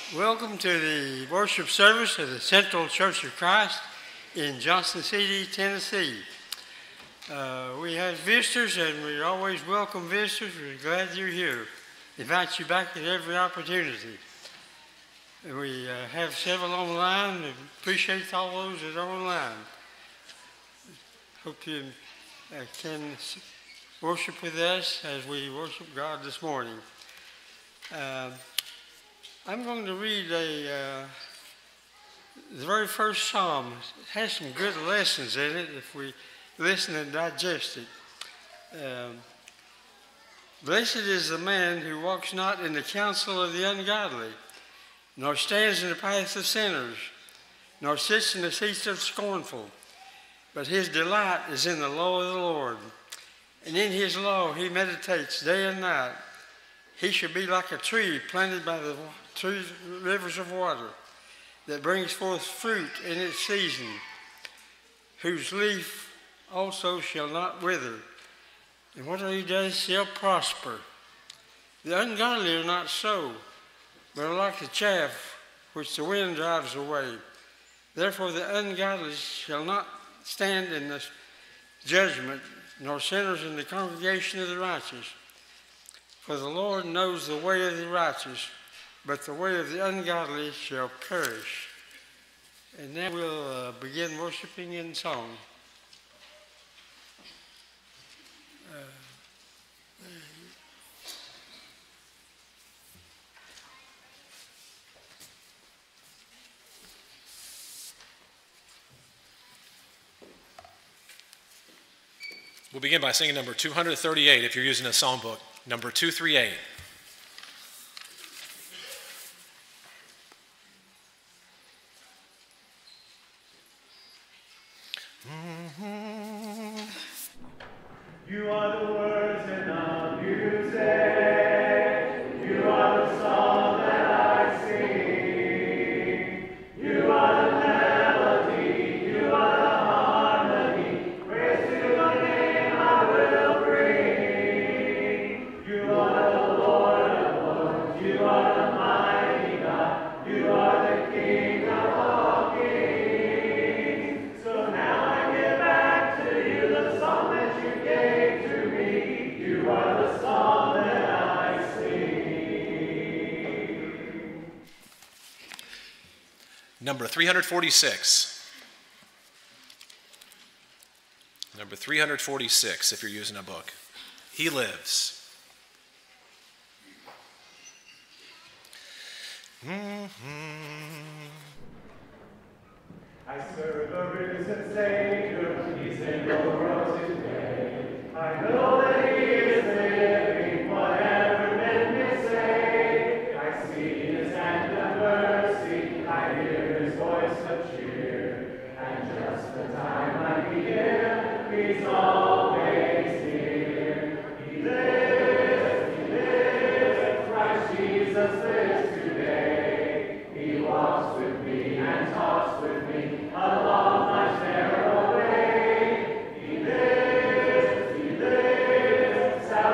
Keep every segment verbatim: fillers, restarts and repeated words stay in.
Welcome to the worship service of the Central Church of Christ in Johnson City, Tennessee. Uh, we have visitors, and we always welcome visitors. We're glad you're here. Invite you back at every opportunity. We uh, have several online, and appreciate all those that are online. Hope you uh, can worship with us as we worship God this morning. Uh, I'm going to read a, uh, the very first psalm. It has some good lessons in it if we listen and digest it. Um, Blessed is the man who walks not in the counsel of the ungodly, nor stands in the path of sinners, nor sits in the seats of scornful. But his delight is in the law of the Lord, and in his law he meditates day and night. He shall be like a tree planted by the trees, rivers of water, that brings forth fruit in its season, whose leaf also shall not wither, and whatever he does shall prosper. The ungodly are not so, but are like the chaff which the wind drives away. Therefore the ungodly shall not stand in the judgment, nor sinners in the congregation of the righteous. For the Lord knows the way of the righteous, but the way of the ungodly shall perish. And now we'll uh, begin worshiping in song. Uh, We'll begin by singing number two thirty-eight if you're using a songbook. Number two thirty-eight. You are the words in our music. You are the song that I sing. You are the melody. You are the harmony. Praise to your name I will bring. You are the Lord of lords. You are the mighty God. You are the King of all kings. So now I give back to you the song that you gave to me. You are the song that I sing. Number three forty-six. Number three forty-six if you're using a book. He lives. I serve a risen Savior, He's in the world today. I know that He is living, whatever men may say. I see His hand of mercy, I hear His voice of cheer. And just the time I begin, He's always near. He lives, He lives, Christ Jesus lives today. He walks with me and talks with me along life's narrow way. He lives, He lives,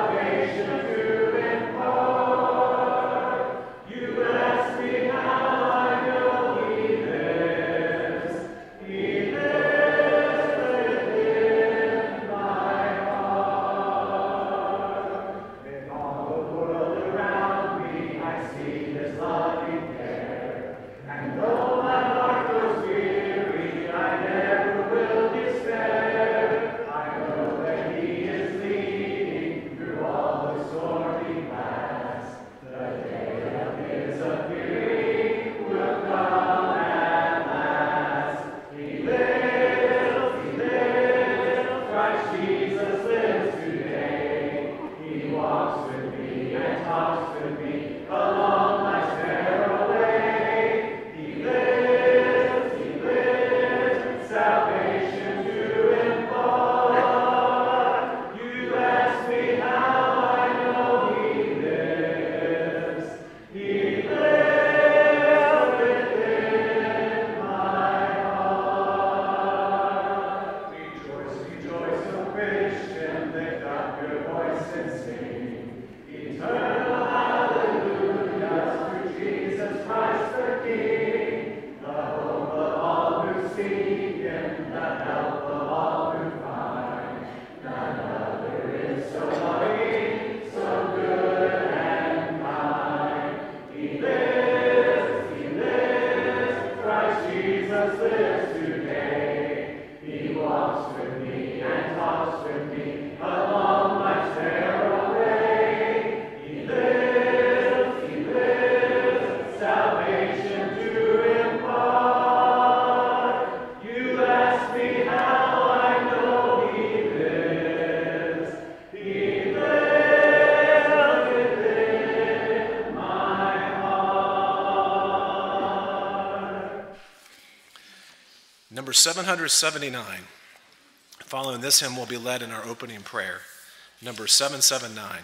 Number seven hundred seventy-nine. Following this hymn, we'll be led in our opening prayer. Number seven seventy-nine.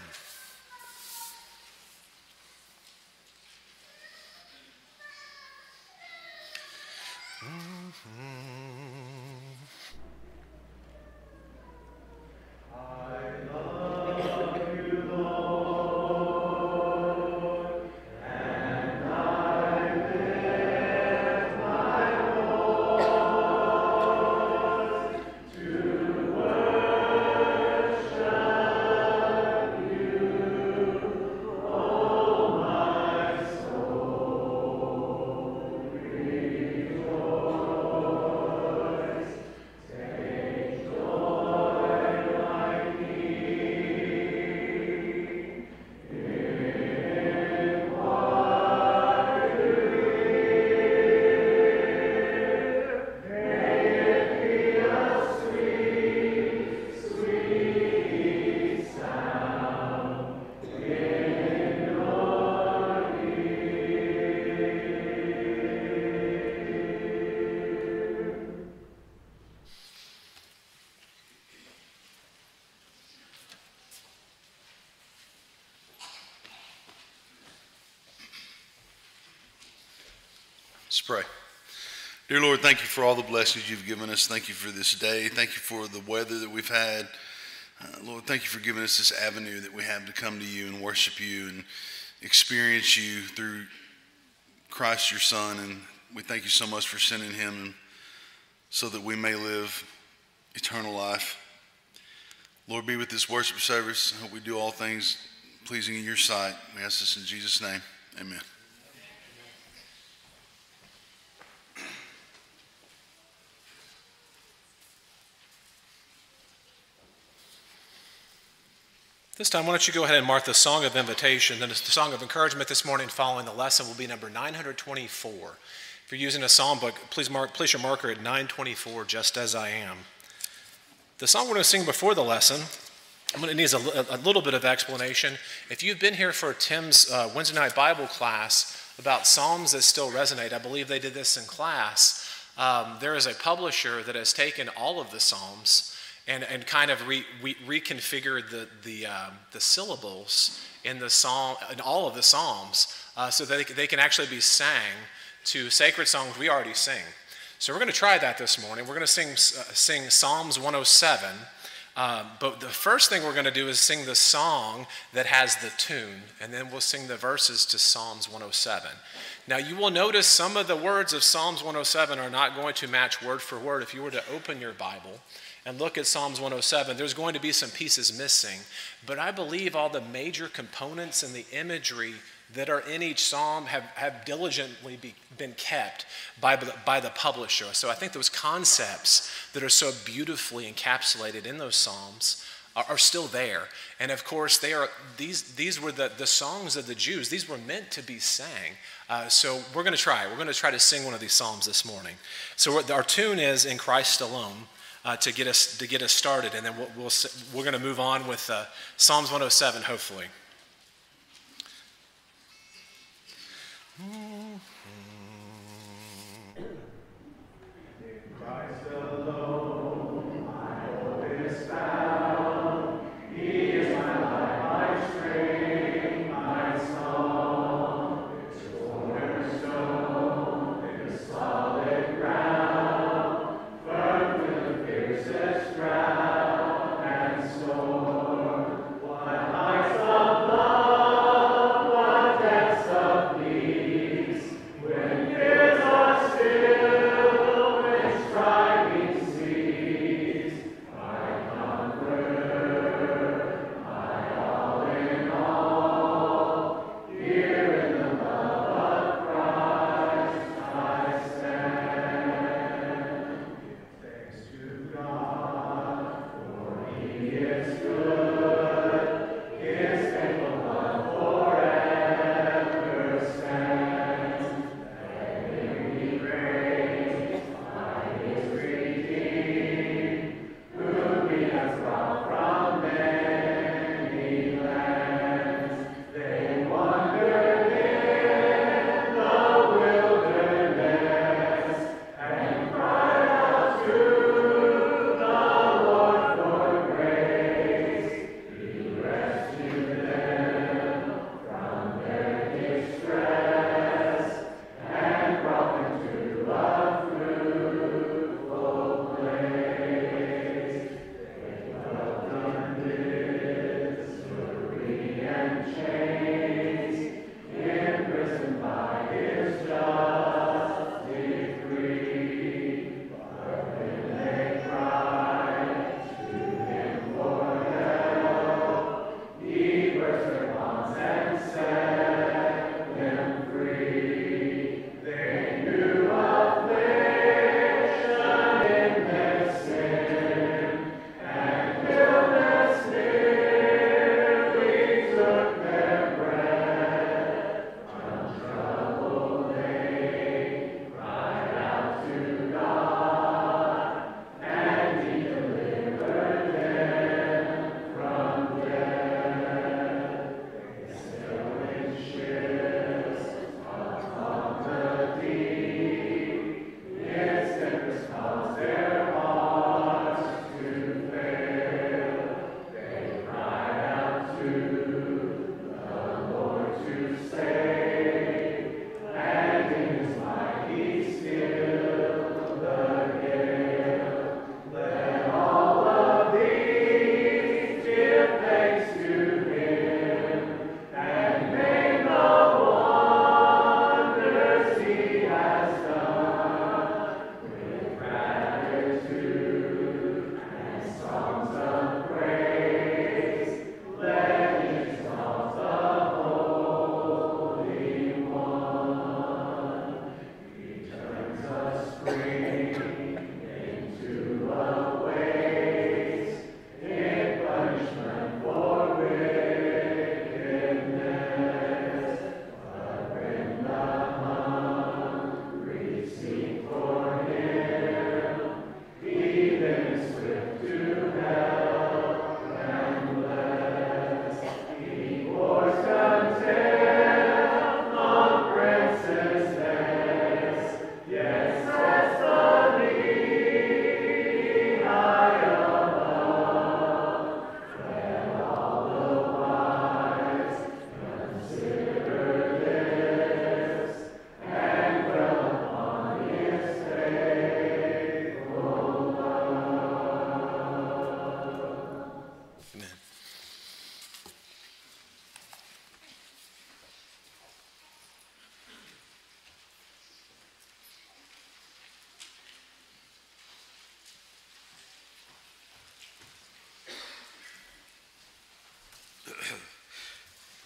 Let's pray. Dear Lord, thank you for all the blessings you've given us. Thank you for this day. Thank you for the weather that we've had. Uh, Lord, thank you for giving us this avenue that we have to come to you and worship you and experience you through Christ your Son. And we thank you so much for sending him so that we may live eternal life. Lord, be with this worship service. I hope we do all things pleasing in your sight. We ask this in Jesus' name. Amen. This time, why don't you go ahead and mark the song of invitation. Then the song of encouragement this morning following the lesson will be number nine hundred twenty-four. If you're using a psalm book, please mark, place your marker at nine twenty-four, just as I am. The song we're going to sing before the lesson, I'm going to need a, a little bit of explanation. If you've been here for Tim's uh, Wednesday night Bible class about psalms that still resonate, I believe they did this in class. Um, there is a publisher that has taken all of the psalms and, and kind of re, re, reconfigured the the, um, the syllables in the psalm, in all of the psalms, uh, so that they, they can actually be sang to sacred songs we already sing. So we're going to try that this morning. We're going to sing uh, sing Psalms one oh seven. Um, but the first thing we're going to do is sing the song that has the tune, and then we'll sing the verses to Psalms one oh seven. Now you will notice some of the words of Psalms one oh seven are not going to match word for word. If you were to open your Bible and look at Psalms one oh seven, there's going to be some pieces missing. But I believe all the major components and the imagery that are in each psalm have, have diligently be, been kept by, by the publisher. So I think those concepts that are so beautifully encapsulated in those psalms are, are still there. And of course, they are these these were the, the songs of the Jews. These were meant to be sang. Uh, so we're going to try. We're going to try to sing one of these psalms this morning. So our tune is In Christ Alone uh, to get us to get us started, and then we'll, we'll we're going to move on with uh, Psalms one oh seven, hopefully. Christ alone, my hope is found. He is my life, my strength, my song. It's a cornerstone in the solid ground, firm through the fiercest drought and storm. What heights of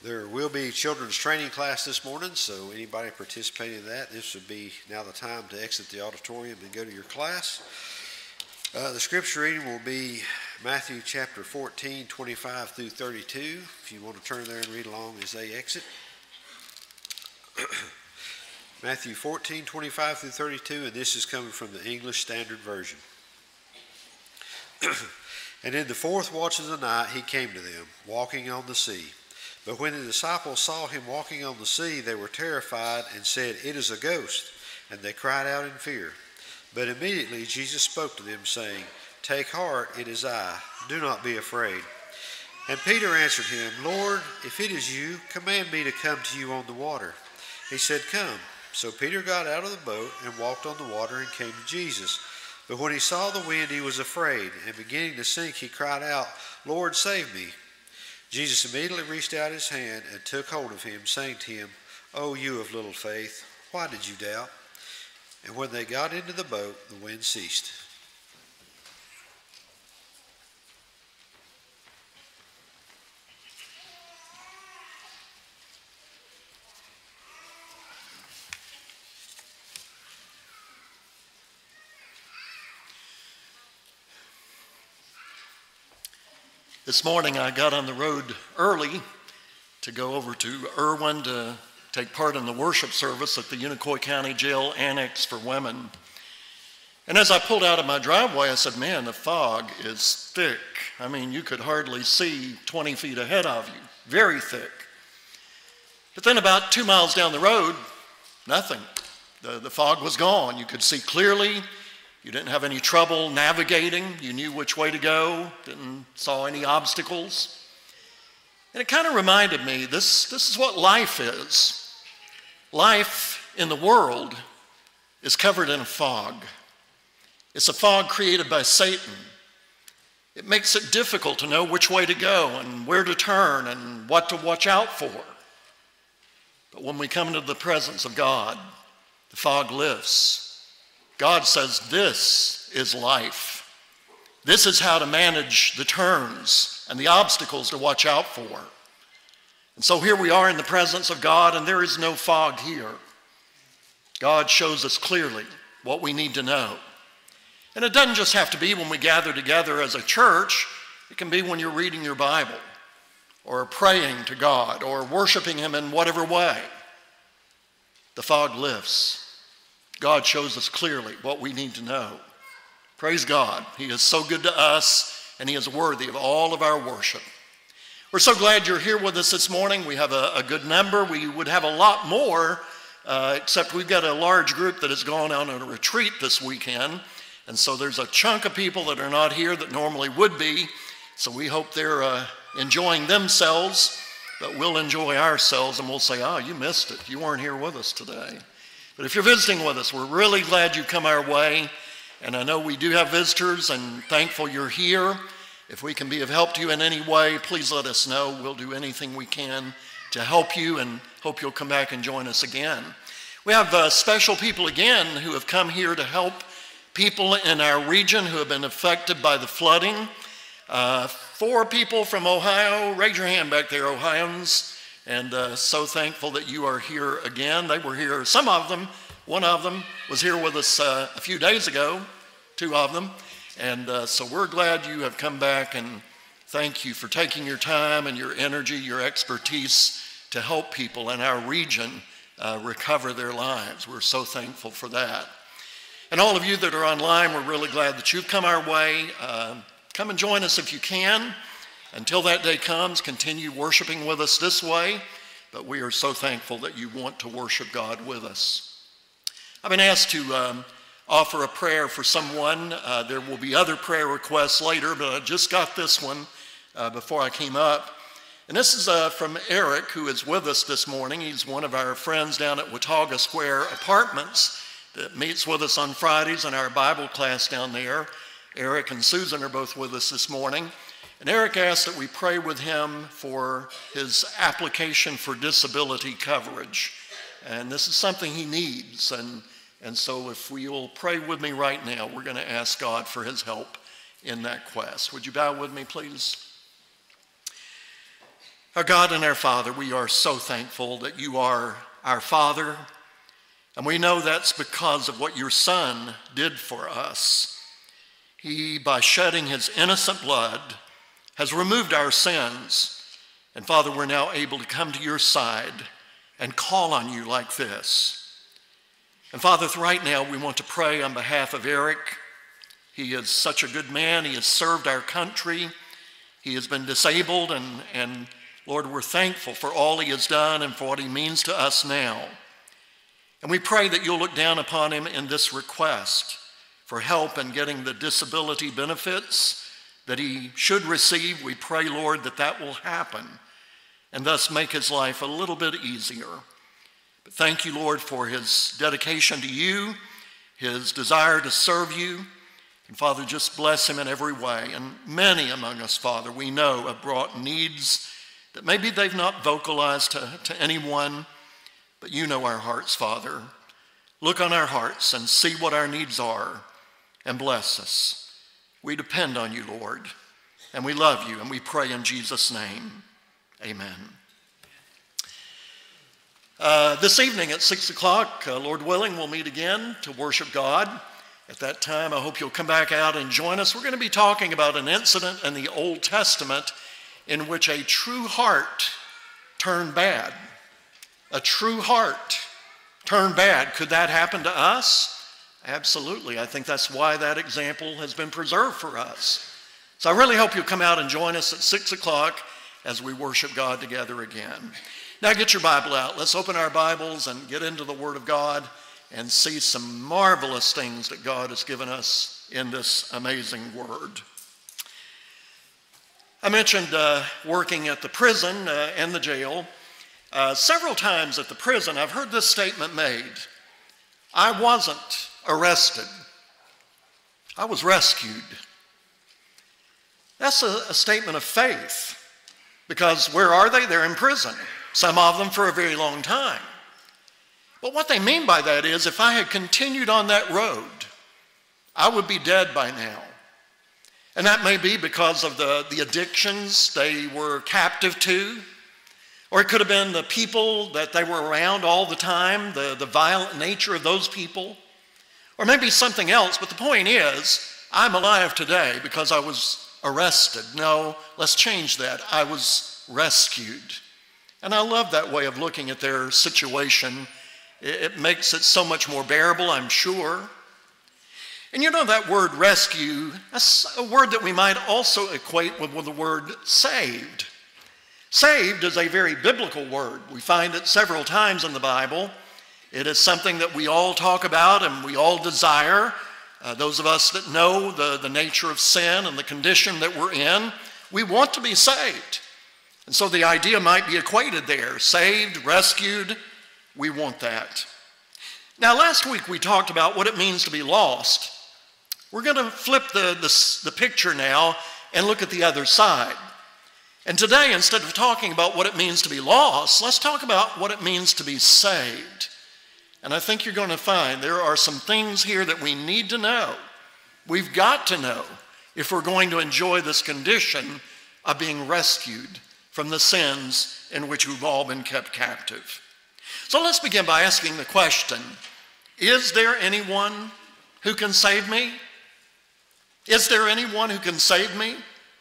There will be children's training class this morning, so anybody participating in that, this would be now the time to exit the auditorium and go to your class. Uh, the scripture reading will be Matthew chapter fourteen, twenty-five through thirty-two. If you want to turn there and read along as they exit. Matthew fourteen, twenty-five through thirty-two, and this is coming from the English Standard Version. And in the fourth watch of the night he came to them, walking on the sea. But when the disciples saw him walking on the sea, they were terrified and said, "It is a ghost," and they cried out in fear. But immediately Jesus spoke to them, saying, "Take heart, it is I. Do not be afraid." And Peter answered him, "Lord, if it is you, command me to come to you on the water." He said, "Come." So Peter got out of the boat and walked on the water and came to Jesus. But when he saw the wind, he was afraid, and beginning to sink, he cried out, "Lord, save me." Jesus immediately reached out his hand and took hold of him, saying to him, "O you of little faith, why did you doubt?" And when they got into the boat, the wind ceased. This morning I got on the road early to go over to Irwin to take part in the worship service at the Unicoi County Jail Annex for Women. And as I pulled out of my driveway, I said, man, the fog is thick. I mean, you could hardly see twenty feet ahead of you, very thick. But then about two miles down the road, nothing. The, the fog was gone. You could see clearly. You didn't have any trouble navigating. You knew which way to go, didn't saw any obstacles. And it kind of reminded me, this, this is what life is. Life in the world is covered in a fog. It's a fog created by Satan. It makes it difficult to know which way to go and where to turn and what to watch out for. But when we come into the presence of God, the fog lifts. God says this is life. This is how to manage the turns and the obstacles to watch out for. And so here we are in the presence of God, and there is no fog here. God shows us clearly what we need to know. And it doesn't just have to be when we gather together as a church. It can be when you're reading your Bible or praying to God or worshiping him in whatever way. The fog lifts. God shows us clearly what we need to know. Praise God. He is so good to us, and he is worthy of all of our worship. We're so glad you're here with us this morning. We have a, a good number. We would have a lot more, uh, except we've got a large group that has gone on a retreat this weekend. And so there's a chunk of people that are not here that normally would be. So we hope they're uh, enjoying themselves, but we'll enjoy ourselves, and we'll say, oh, you missed it. You weren't here with us today. But if you're visiting with us, we're really glad you come our way. And I know we do have visitors, and thankful you're here. If we can be of help to you in any way, please let us know. We'll do anything we can to help you, and hope you'll come back and join us again. We have uh, special people again who have come here to help people in our region who have been affected by the flooding. Uh, four people from Ohio. Raise your hand back there, Ohioans. And uh, so thankful that you are here again. They were here, some of them, one of them was here with us uh, a few days ago, two of them. And uh, so we're glad you have come back, and thank you for taking your time and your energy, your expertise to help people in our region uh, recover their lives. We're so thankful for that. And all of you that are online, we're really glad that you've come our way. Uh, come and join us if you can. Until that day comes, continue worshiping with us this way, but we are so thankful that you want to worship God with us. I've been asked to um, offer a prayer for someone. Uh, there will be other prayer requests later, but I just got this one uh, before I came up. And this is uh, from Eric, who is with us this morning. He's one of our friends down at Watauga Square Apartments that meets with us on Fridays in our Bible class down there. Eric and Susan are both with us this morning. And Eric asked that we pray with him for his application for disability coverage. And this is something he needs. And, and so if we will pray with me right now, we're going to ask God for his help in that quest. Would you bow with me, please? Our God and our Father, we are so thankful that you are our Father, and we know that's because of what your Son did for us. He, by shedding his innocent blood, has removed our sins, and Father, we're now able to come to your side and call on you like this. And Father, right now we want to pray on behalf of Eric. He is such a good man. He has served our country. He has been disabled, and, and Lord, we're thankful for all he has done and for what he means to us now. And we pray that you'll look down upon him in this request for help in getting the disability benefits that he should receive. We pray, Lord, that that will happen and thus make his life a little bit easier. But thank you, Lord, for his dedication to you, his desire to serve you. And Father, just bless him in every way. And many among us, Father, we know have brought needs that maybe they've not vocalized to, to anyone, but you know our hearts, Father. Look on our hearts and see what our needs are and bless us. We depend on you, Lord, and we love you, and we pray in Jesus' name. Amen. Uh, this evening at six o'clock, uh, Lord willing, we'll meet again to worship God. At that time, I hope you'll come back out and join us. We're going to be talking about an incident in the Old Testament in which a true heart turned bad. A true heart turned bad. Could that happen to us? Absolutely. I think that's why that example has been preserved for us. So I really hope you'll come out and join us at six o'clock as we worship God together again. Now get your Bible out. Let's open our Bibles and get into the Word of God and see some marvelous things that God has given us in this amazing Word. I mentioned uh, working at the prison uh, and the jail. Uh, several times at the prison, I've heard this statement made: I wasn't arrested, I was rescued. That's a, a statement of faith, because where are they? They're in prison, some of them for a very long time. But what they mean by that is, if I had continued on that road, I would be dead by now. And that may be because of the, the addictions they were captive to, or it could have been the people that they were around all the time, the, the violent nature of those people, or maybe something else. But the point is, I'm alive today because I was arrested. No, let's change that. I was rescued. And I love that way of looking at their situation. It, it makes it so much more bearable, I'm sure. And you know, that word rescue, that's a word that we might also equate with, with the word saved. Saved is a very biblical word. We find it several times in the Bible. It is something that we all talk about and we all desire. Uh, those of us that know the, the nature of sin and the condition that we're in, we want to be saved. And so the idea might be equated there. Saved, rescued, we want that. Now, last week we talked about what it means to be lost. We're going to flip the, the, the picture now and look at the other side. And today, instead of talking about what it means to be lost, let's talk about what it means to be saved. And I think you're going to find there are some things here that we need to know. We've got to know if we're going to enjoy this condition of being rescued from the sins in which we've all been kept captive. So let's begin by asking the question, is there anyone who can save me? Is there anyone who can save me?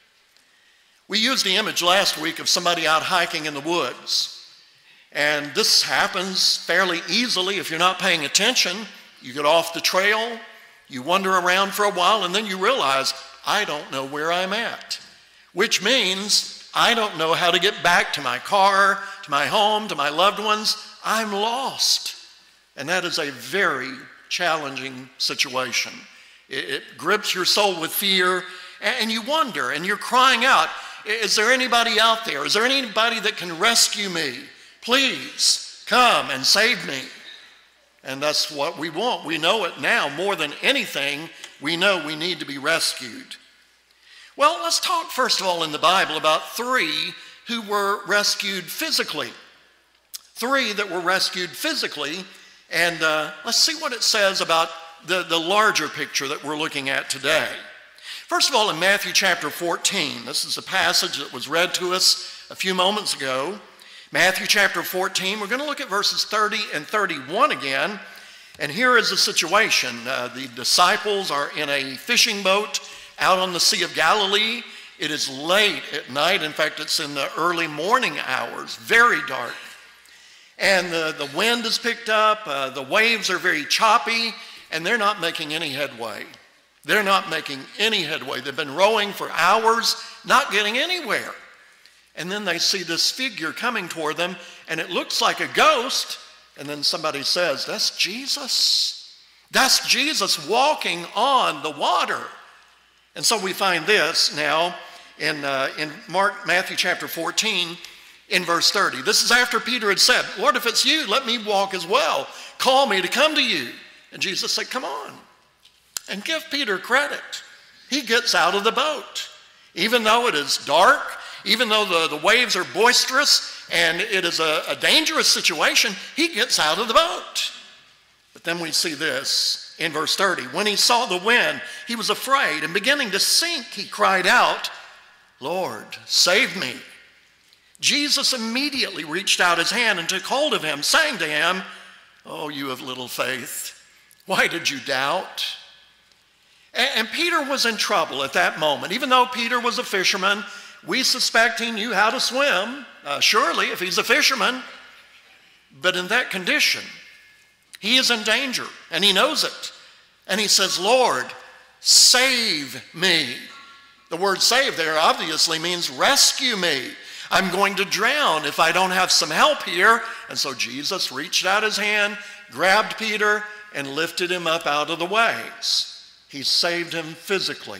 We used the image last week of somebody out hiking in the woods. And this happens fairly easily if you're not paying attention. You get off the trail, you wander around for a while, and then you realize, I don't know where I'm at. Which means I don't know how to get back to my car, to my home, to my loved ones. I'm lost. And that is a very challenging situation. It, it grips your soul with fear, and you wonder, and you're crying out, is there anybody out there? Is there anybody that can rescue me? Please come and save me. And that's what we want. We know it now more than anything. We know we need to be rescued. Well, let's talk first of all in the Bible about three who were rescued physically. Three that were rescued physically. And uh, let's see what it says about the, the larger picture that we're looking at today. First of all, in Matthew chapter fourteen, this is a passage that was read to us a few moments ago. Matthew chapter fourteen, we're going to look at verses thirty and thirty-one again. And here is the situation. Uh, the disciples are in a fishing boat out on the Sea of Galilee. It is late at night. In fact, it's in the early morning hours, very dark. And the, the wind is picked up, uh, the waves are very choppy, and they're not making any headway. They're not making any headway. They've been rowing for hours, not getting anywhere. And then they see this figure coming toward them, and it looks like a ghost. And then somebody says, that's Jesus. That's Jesus walking on the water. And so we find this now in, uh, in Mark, Matthew chapter fourteen, in verse thirty. This is after Peter had said, Lord, if it's you, let me walk as well. Call me to come to you. And Jesus said, come on. And give Peter credit. He gets out of the boat. Even though it is dark, even though the, the waves are boisterous and it is a, a dangerous situation, he gets out of the boat. But then we see this in verse thirty. When he saw the wind, he was afraid, and beginning to sink, he cried out, Lord, save me. Jesus immediately reached out his hand and took hold of him, saying to him, oh, you of little faith, why did you doubt? And, and Peter was in trouble at that moment. Even though Peter was a fisherman, we suspect he knew how to swim, uh, surely, if he's a fisherman. But in that condition, he is in danger, and he knows it. And he says, Lord, save me. The word save there obviously means rescue me. I'm going to drown if I don't have some help here. And so Jesus reached out his hand, grabbed Peter, and lifted him up out of the waves. He saved him physically.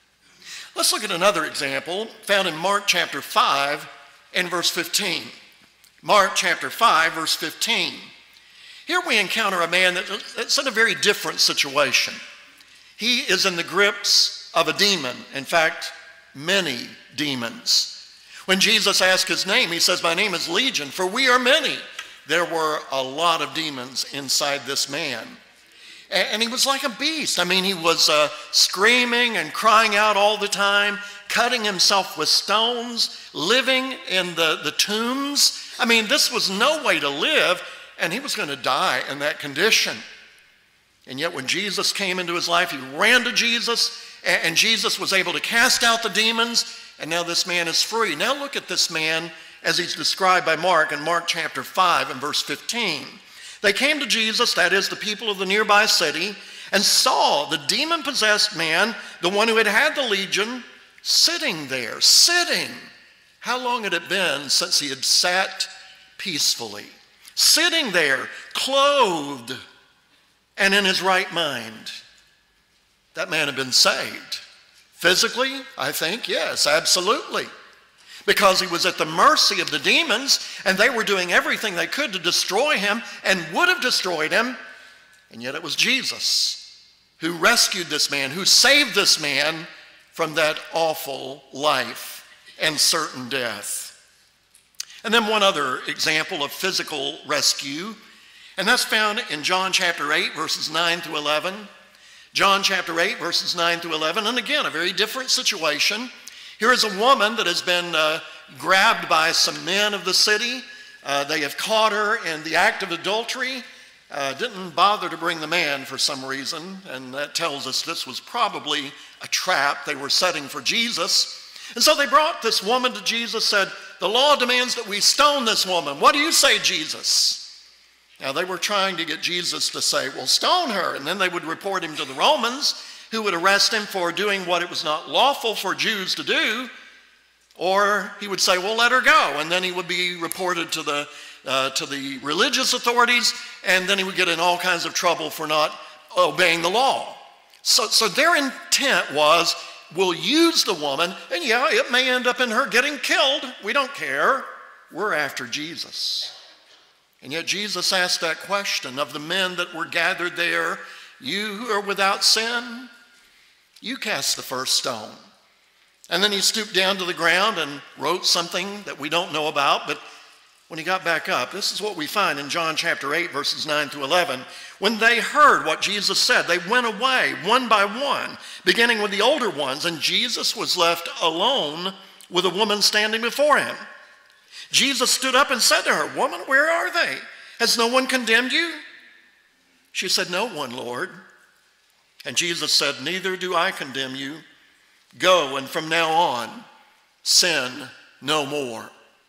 Let's look at another example found in Mark chapter five and verse fifteen. Mark chapter five, verse fifteen. Here we encounter a man that's in a very different situation. He is in the grips of a demon. In fact, many demons. When Jesus asked his name, he says, my name is Legion, for we are many. There were a lot of demons inside this man. And he was like a beast. I mean, he was uh, screaming and crying out all the time, cutting himself with stones, living in the, the tombs. I mean, this was no way to live, and he was going to die in that condition. And yet when Jesus came into his life, he ran to Jesus, and Jesus was able to cast out the demons, and now this man is free. Now look at this man as he's described by Mark in Mark chapter five and verse fifteen. They came to Jesus, that is the people of the nearby city, and saw the demon-possessed man, the one who had had the legion, sitting there, sitting. How long had it been since he had sat peacefully? Sitting there, clothed, and in his right mind. That man had been saved. Physically, I think, yes, absolutely. Because he was at the mercy of the demons, and they were doing everything they could to destroy him and would have destroyed him. And yet it was Jesus who rescued this man, who saved this man from that awful life and certain death. And then one other example of physical rescue, and that's found in John chapter eight, verses nine through eleven. John chapter eight, verses nine through eleven, and again, a very different situation. Here is a woman that has been uh, grabbed by some men of the city. Uh, they have caught her in the act of adultery. Uh, didn't bother to bring the man for some reason, and that tells us this was probably a trap they were setting for Jesus. And so they brought this woman to Jesus, said, the law demands that we stone this woman. What do you say, Jesus? Now, they were trying to get Jesus to say, well, stone her. And then they would report him to the Romans, who would arrest him for doing what it was not lawful for Jews to do. Or he would say, well, let her go. And then he would be reported to the, uh, to the religious authorities, and then he would get in all kinds of trouble for not obeying the law. So, so their intent was, we'll use the woman, and yeah, it may end up in her getting killed. We don't care. We're after Jesus. And yet Jesus asked that question of the men that were gathered there, you who are without sin, you cast the first stone. And then he stooped down to the ground and wrote something that we don't know about, but when he got back up, this is what we find in John chapter eight, verses nine through eleven. When they heard what Jesus said, they went away one by one, beginning with the older ones, and Jesus was left alone with a woman standing before him. Jesus stood up and said to her, "Woman, where are they? Has no one condemned you?" She said, "No one, Lord." And Jesus said, "Neither do I condemn you. Go, and from now on, sin no more."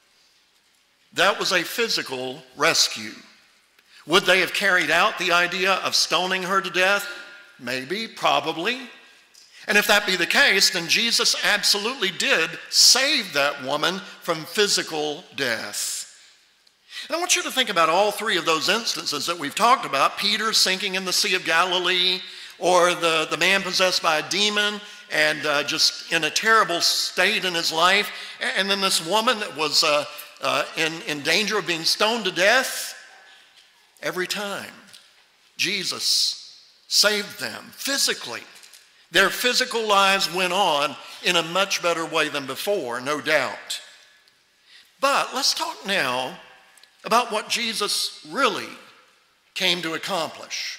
That was a physical rescue. Would they have carried out the idea of stoning her to death? Maybe, probably. And if that be the case, then Jesus absolutely did save that woman from physical death. And I want you to think about all three of those instances that we've talked about: Peter sinking in the Sea of Galilee, or the, the man possessed by a demon and uh, just in a terrible state in his life, and then this woman that was uh, uh, in, in danger of being stoned to death. Every time, Jesus saved them physically. Their physical lives went on in a much better way than before, no doubt. But let's talk now about what Jesus really came to accomplish.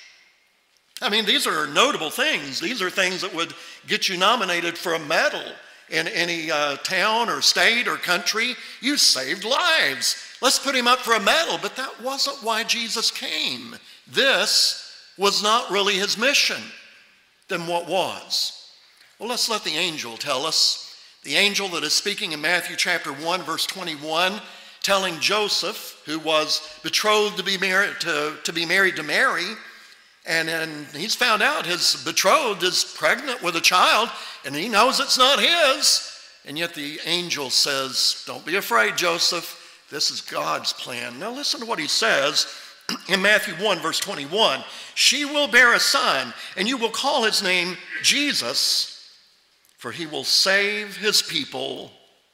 I mean, these are notable things. These are things that would get you nominated for a medal in any uh, town or state or country. You saved lives. Let's put him up for a medal. But that wasn't why Jesus came. This was not really his mission. Then what was? Well, let's let the angel tell us. The angel that is speaking in Matthew chapter one, verse twenty-one, telling Joseph, who was betrothed to be married to, to be married to Mary, and, and he's found out his betrothed is pregnant with a child, and he knows it's not his. And yet the angel says, "Don't be afraid, Joseph. This is God's plan." Now listen to what he says in Matthew one, verse twenty-one. "She will bear a son, and you will call his name Jesus, for he will save his people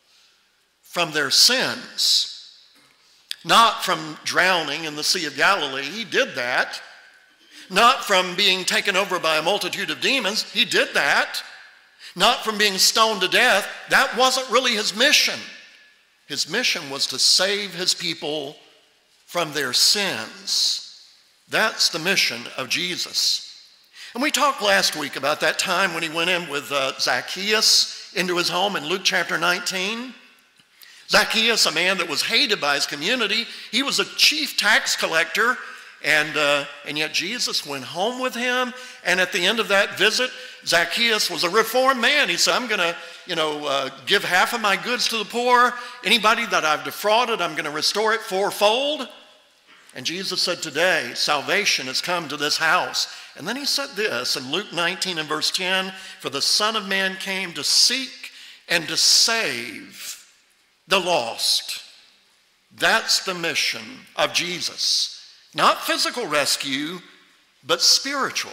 from their sins." Not from drowning in the Sea of Galilee. He did that. Not from being taken over by a multitude of demons. He did that. Not from being stoned to death. That wasn't really his mission. His mission was to save his people from their sins. That's the mission of Jesus. And we talked last week about that time when he went in with uh, Zacchaeus into his home in Luke chapter nineteen. Zacchaeus, a man that was hated by his community, he was a chief tax collector, and, uh, and yet Jesus went home with him. And at the end of that visit, Zacchaeus was a reformed man. He said, "I'm going to, you know, uh, give half of my goods to the poor. Anybody that I've defrauded, I'm going to restore it fourfold." And Jesus said, "Today, salvation has come to this house." And then he said this in Luke nineteen and verse ten, "For the Son of Man came to seek and to save the lost." That's the mission of Jesus. Not physical rescue, but spiritual.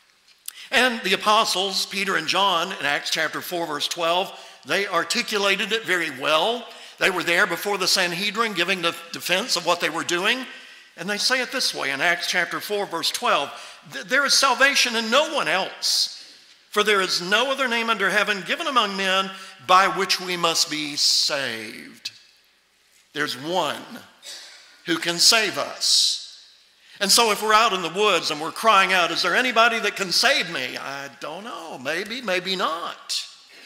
And the apostles, Peter and John, in Acts chapter four, verse twelve, they articulated it very well. They were there before the Sanhedrin giving the defense of what they were doing. And they say it this way in Acts chapter four, verse twelve, "There is salvation in no one else, for there is no other name under heaven given among men by which we must be saved." There's one who can save us. And so if we're out in the woods and we're crying out, "Is there anybody that can save me?" I don't know, maybe, maybe not.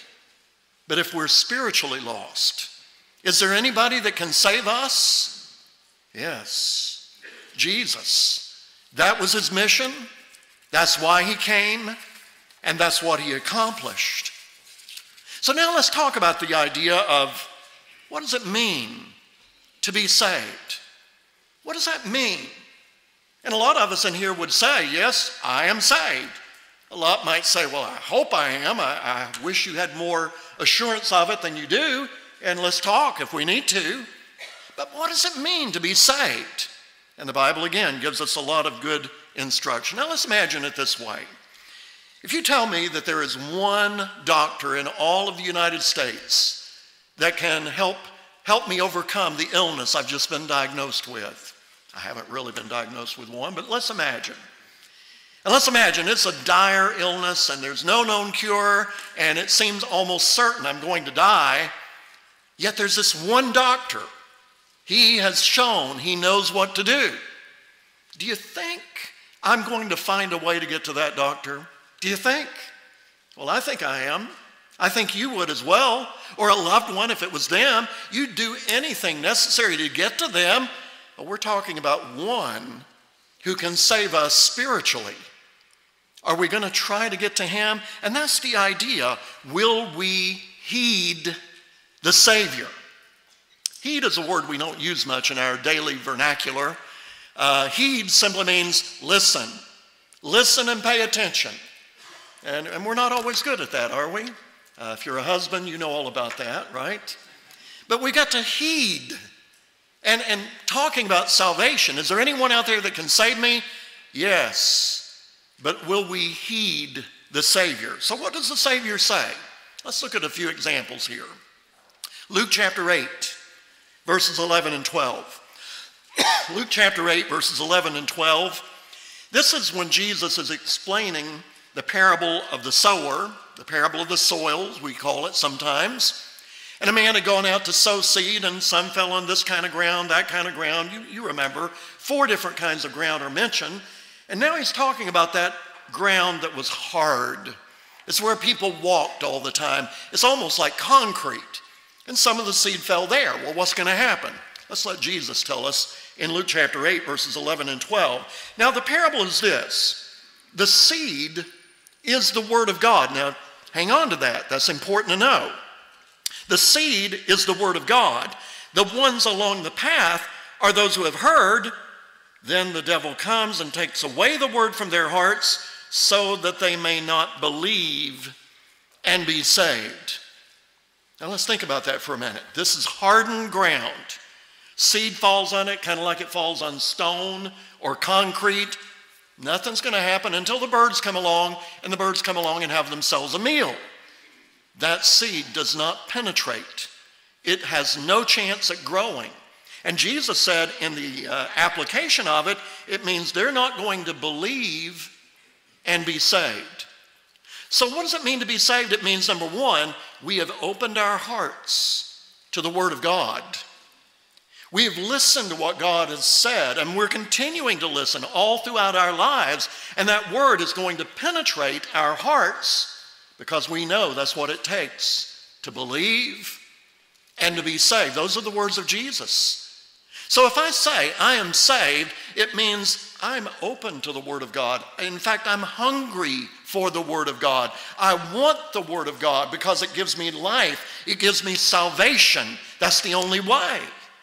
But if we're spiritually lost, is there anybody that can save us? Yes, Jesus. That was his mission. That's why he came, and that's what he accomplished. So now let's talk about the idea of what does it mean to be saved? What does that mean? And a lot of us in here would say, "Yes, I am saved." A lot might say, "Well, I hope I am. I, I wish you had more assurance of it than you do, and let's talk if we need to." But what does it mean to be saved? And the Bible, again, gives us a lot of good instruction. Now let's imagine it this way. If you tell me that there is one doctor in all of the United States that can help, help me overcome the illness I've just been diagnosed with. I haven't really been diagnosed with one, but let's imagine. And let's imagine it's a dire illness and there's no known cure and it seems almost certain I'm going to die. Yet there's this one doctor. He has shown he knows what to do. Do you think I'm going to find a way to get to that doctor? Do you think? Well, I think I am. I think you would as well, or a loved one if it was them. You'd do anything necessary to get to them. But we're talking about one who can save us spiritually. Are we going to try to get to him? And that's the idea. Will we heed the Savior? Heed is a word we don't use much in our daily vernacular. Uh, heed simply means listen. Listen and pay attention. And, and we're not always good at that, are we? Uh, if you're a husband, you know all about that, right? But we got to heed. And, and talking about salvation, is there anyone out there that can save me? Yes. But will we heed the Savior? So what does the Savior say? Let's look at a few examples here. Luke chapter eight, verses eleven and twelve. Luke chapter eight, verses eleven and twelve. This is when Jesus is explaining the parable of the sower, the parable of the soils, we call it sometimes. And a man had gone out to sow seed, and some fell on this kind of ground, that kind of ground. You, you remember, four different kinds of ground are mentioned. And now he's talking about that ground that was hard. It's where people walked all the time. It's almost like concrete. And some of the seed fell there. Well, what's going to happen? Let's let Jesus tell us in Luke chapter eight, verses eleven and twelve. Now, the parable is this. The seed is the word of God. Now, hang on to that. That's important to know. The seed is the word of God. The ones along the path are those who have heard. Then the devil comes and takes away the word from their hearts so that they may not believe and be saved. Now let's think about that for a minute. This is hardened ground. Seed falls on it kind of like it falls on stone or concrete. Nothing's going to happen until the birds come along, and the birds come along and have themselves a meal. That seed does not penetrate. It has no chance at growing. And Jesus said in the uh, application of it, it means they're not going to believe and be saved. So what does it mean to be saved? It means, number one, we have opened our hearts to the Word of God. We have listened to what God has said, and we're continuing to listen all throughout our lives. And that Word is going to penetrate our hearts because we know that's what it takes to believe and to be saved. Those are the words of Jesus. So if I say I am saved, it means I'm open to the Word of God. In fact, I'm hungry for the Word of God. I want the Word of God because it gives me life. It gives me salvation. That's the only way.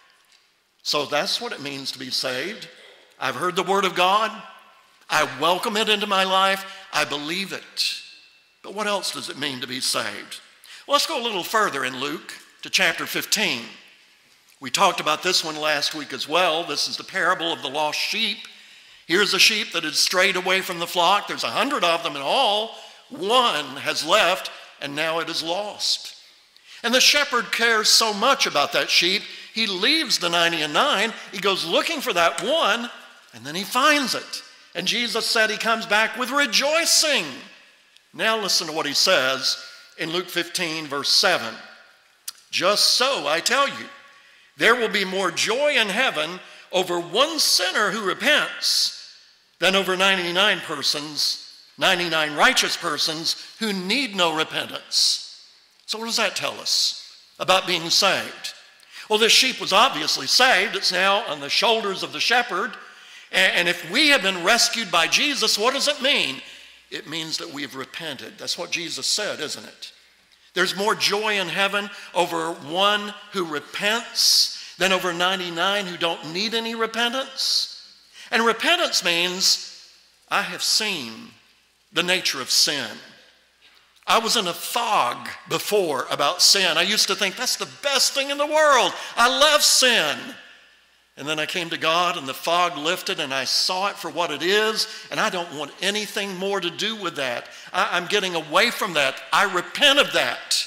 So that's what it means to be saved. I've heard the Word of God. I welcome it into my life. I believe it. But what else does it mean to be saved? Well, let's go a little further in Luke to chapter fifteen. We talked about this one last week as well. This is the parable of the lost sheep. Here's a sheep that had strayed away from the flock. There's a hundred of them in all. One has left, and now it is lost. And the shepherd cares so much about that sheep, he leaves the ninety and nine. He goes looking for that one, and then he finds it. And Jesus said he comes back with rejoicing. Now listen to what he says in Luke fifteen, verse seven. Just so, I tell you, there will be more joy in heaven over one sinner who repents than over ninety-nine persons, ninety-nine righteous persons who need no repentance. So what does that tell us about being saved? Well, this sheep was obviously saved. It's now on the shoulders of the shepherd. And if we have been rescued by Jesus, what does it mean? It means that we have repented. That's what Jesus said, isn't it? There's more joy in heaven over one who repents than over ninety-nine who don't need any repentance. And repentance means I have seen the nature of sin. I was in a fog before about sin. I used to think that's the best thing in the world. I love sin. And then I came to God and the fog lifted and I saw it for what it is, and I don't want anything more to do with that. I, I'm getting away from that. I repent of that.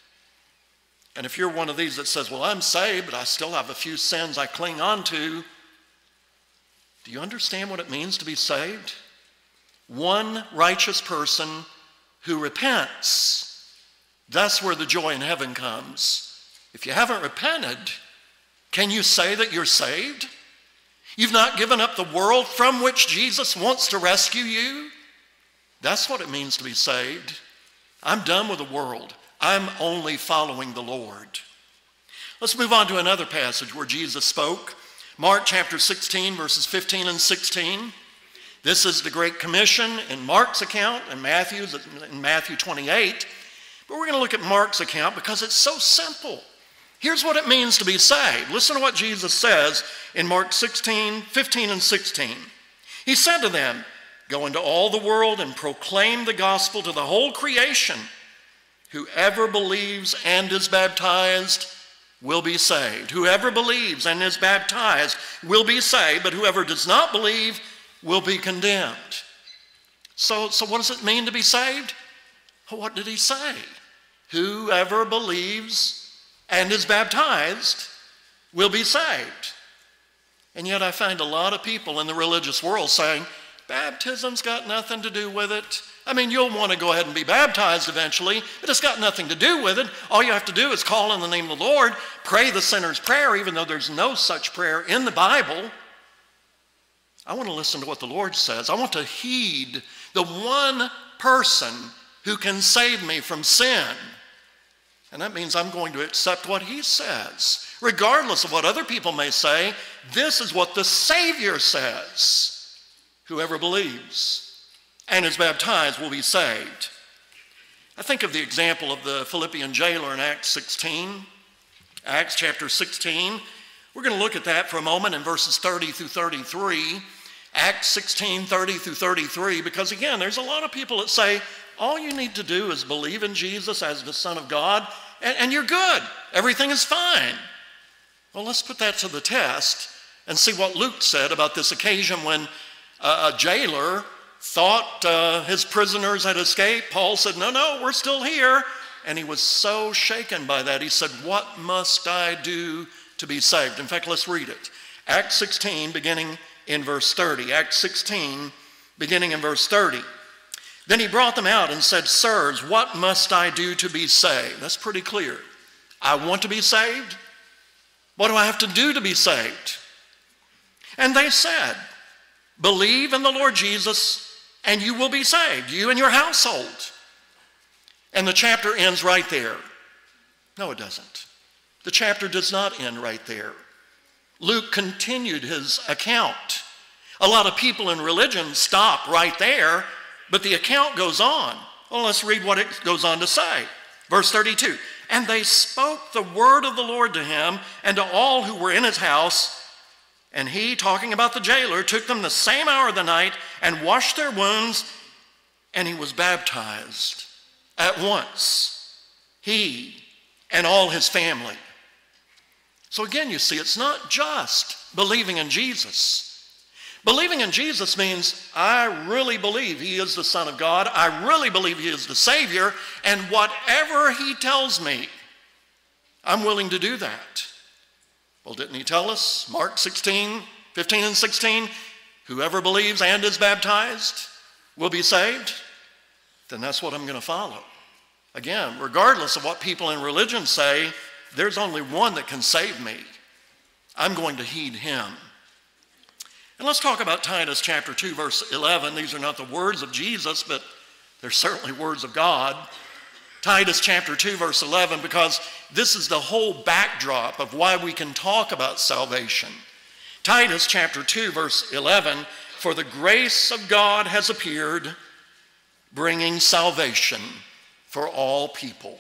And if you're one of these that says, well, I'm saved, but I still have a few sins I cling on to, do you understand what it means to be saved? One righteous person who repents, that's where the joy in heaven comes. If you haven't repented, can you say that you're saved? You've not given up the world from which Jesus wants to rescue you? That's what it means to be saved. I'm done with the world. I'm only following the Lord. Let's move on to another passage where Jesus spoke. Mark chapter sixteen, verses fifteen and sixteen. This is the Great Commission in Mark's account, and Matthew's in Matthew twenty-eight. But we're going to look at Mark's account because it's so simple. Here's what it means to be saved. Listen to what Jesus says in Mark sixteen, fifteen and sixteen. He said to them, "Go into all the world and proclaim the gospel to the whole creation. Whoever believes and is baptized will be saved. Whoever believes and is baptized will be saved, but whoever does not believe will be condemned." So, so what does it mean to be saved? What did he say? Whoever believes and is baptized will be saved. And yet I find a lot of people in the religious world saying, baptism's got nothing to do with it. I mean, you'll want to go ahead and be baptized eventually, but it's got nothing to do with it. All you have to do is call in the name of the Lord, pray the sinner's prayer, even though there's no such prayer in the Bible. I want to listen to what the Lord says. I want to heed the one person who can save me from sin. And that means I'm going to accept what he says. Regardless of what other people may say, this is what the Savior says. Whoever believes and is baptized will be saved. I think of the example of the Philippian jailer in Acts sixteen. Acts chapter sixteen. We're going to look at that for a moment in verses thirty through thirty-three. Acts sixteen, thirty through thirty-three, because again, there's a lot of people that say, all you need to do is believe in Jesus as the Son of God, and, and you're good. Everything is fine. Well, let's put that to the test and see what Luke said about this occasion when uh, a jailer thought uh, his prisoners had escaped. Paul said, no, no, we're still here. And he was so shaken by that, he said, what must I do to be saved? In fact, let's read it. Acts sixteen, beginning in verse thirty. Acts sixteen, beginning in verse thirty. Then he brought them out and said, sirs, what must I do to be saved? That's pretty clear. I want to be saved. What do I have to do to be saved? And they said, believe in the Lord Jesus and you will be saved, you and your household. And the chapter ends right there. No, it doesn't. The chapter does not end right there. Luke continued his account. A lot of people in religion stop right there, but the account goes on. Well, let's read what it goes on to say. Verse thirty-two, and they spoke the word of the Lord to him and to all who were in his house. And he, talking about the jailer, took them the same hour of the night and washed their wounds, and he was baptized at once, he and all his family. So again, you see, it's not just believing in Jesus. Believing in Jesus means I really believe he is the Son of God. I really believe he is the Savior. And whatever he tells me, I'm willing to do that. Well, didn't he tell us? Mark sixteen, fifteen and sixteen, whoever believes and is baptized will be saved. Then that's what I'm going to follow. Again, regardless of what people in religion say, there's only one that can save me. I'm going to heed him. And let's talk about Titus chapter two, verse eleven. These are not the words of Jesus, but they're certainly words of God. Titus chapter two, verse eleven, because this is the whole backdrop of why we can talk about salvation. Titus chapter two, verse eleven, for the grace of God has appeared, bringing salvation for all people.